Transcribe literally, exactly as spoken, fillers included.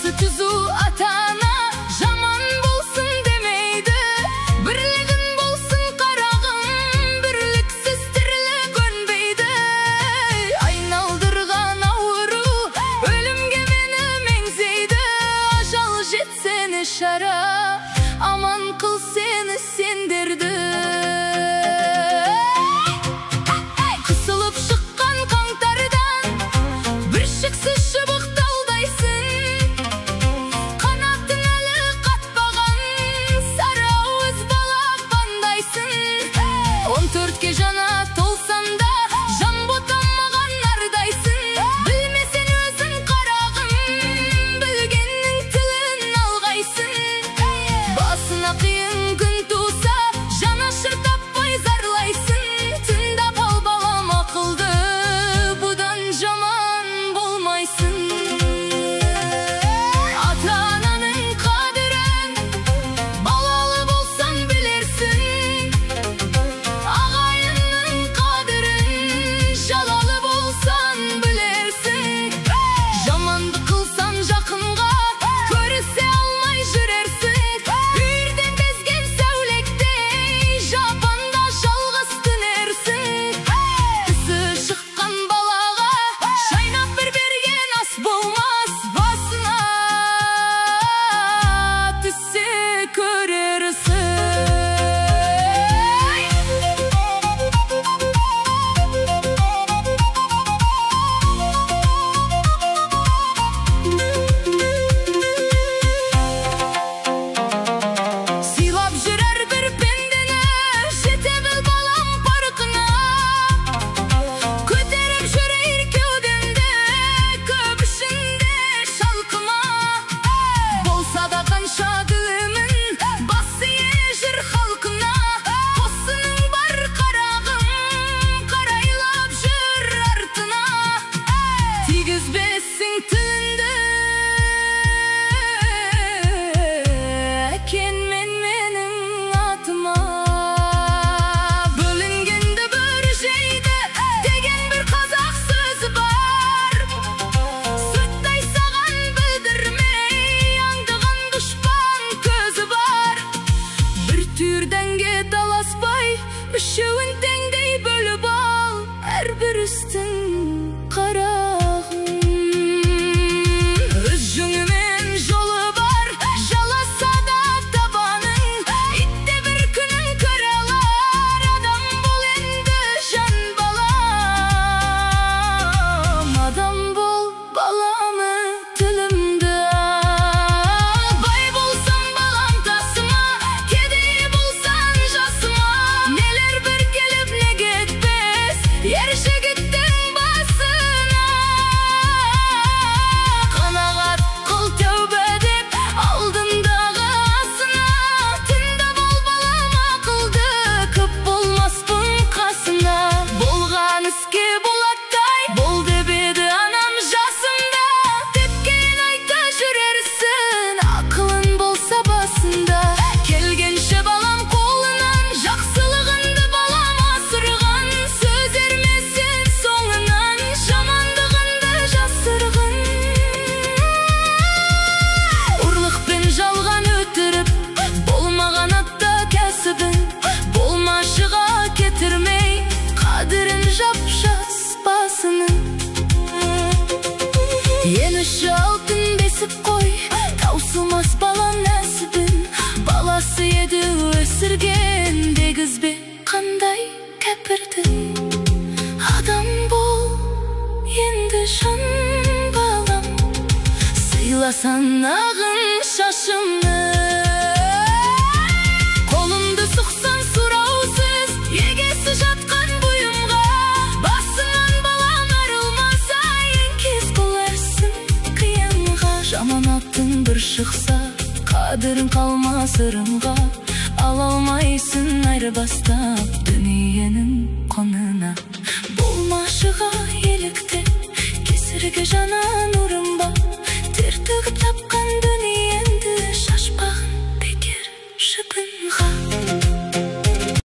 Басы түзу ата-ана жаман болсын демейді. Бірлігін болсын қарағым, бірліксіз тірлік өнбейді. Айналдырған ауру өлімге мені меңзейді. Ажал жетсен шара, аман қыл сені сендерді. Қысылып шыққан қаңтардан бір шексіз шыбықталдайсың. Қанатын әлі қатпаған сары ауыз балапандайсың. Он төртке жана толсам да жан ботамаған нардайсың. Білмесен өзің қарағым, білгеннің тілін алғайсың. Басына қиын күн туса, жанашыр таппай зарлайсың. Тыңдап ал балам ақылды, бұдан жаман болмайсың. Ата-ананың қадірін балалы болсаң білерсің. Ағайынның қадірін жалалы болсаң білерсің. Жаманды қылсаң жақынға көрісе алмай жүрерсің. Үйірден безген сәулектей жапанда жалғыз түнерсің. Ісі шыққан балаға шайнап бір берген ас болмас. Басына түссе көрерсің. Сыйлап жүрер бір пендені жете біл балам парқына. Көтеріп жүрер кеудемде көп ішінде шалқыма. Болса да қанша ділімін бас ие жүр халқына. Қосының бар қарағым, қарайлап жүр артына. Тигізбесің тіліңді әкең мен менің атыма. Бөлінгенді бір жейді деген бір қазақ сөзі бар. Сүттай саған білдірмей аңдыған дұшпан көзі бар. Бір түйір дәнге таласпай үшеуін теңдей бөліп ал. Әрбір істің қарағым өз жөңімен жолы бар. Жаласа да табаның, итте бір күнін көре алар. Адам бол енді жан балам, адам бол баламы тілімді. Бай болсаң балам тасыма, кедей болсаң жасыма. Нелер бір келіп не кетпес ер жігіттің басына. Қанағат қыл тәубе деп алдындағы асына. Тыңдап ал балам ақылды, көп болмаспын қасына. Болған іске болаттай бол деп еді анам жасымда. Тепкен айта жүрерсің, ақылың болса басында. Келгенше балам қолынан жақсылығынды балам асырған. Сөз ермесін соңынан жамандығынды жасырғын. Ұрлықпен жалған өтіріп болмаған атта кәсібін. Болмашыға кетірмей қадірін жапшас басының. Еніші алтын бесіп қой, таусылмас балам нәсібін. Баласы еді өсірген дегізбе қандай кәпірдің. Адам бол енді жан балам, сыйласан ағын шашымны. Қолымды сұқсан сұраусыз егесі жатқан бұйымға. Басынан балам арылмаса еңкес қыларсың қиянға. Жаман аттың бір шықса қадірін қалмас ырымға. Ала алмайсың айырбастап дүниенің құнына. Болмашыға елікті кесірге жана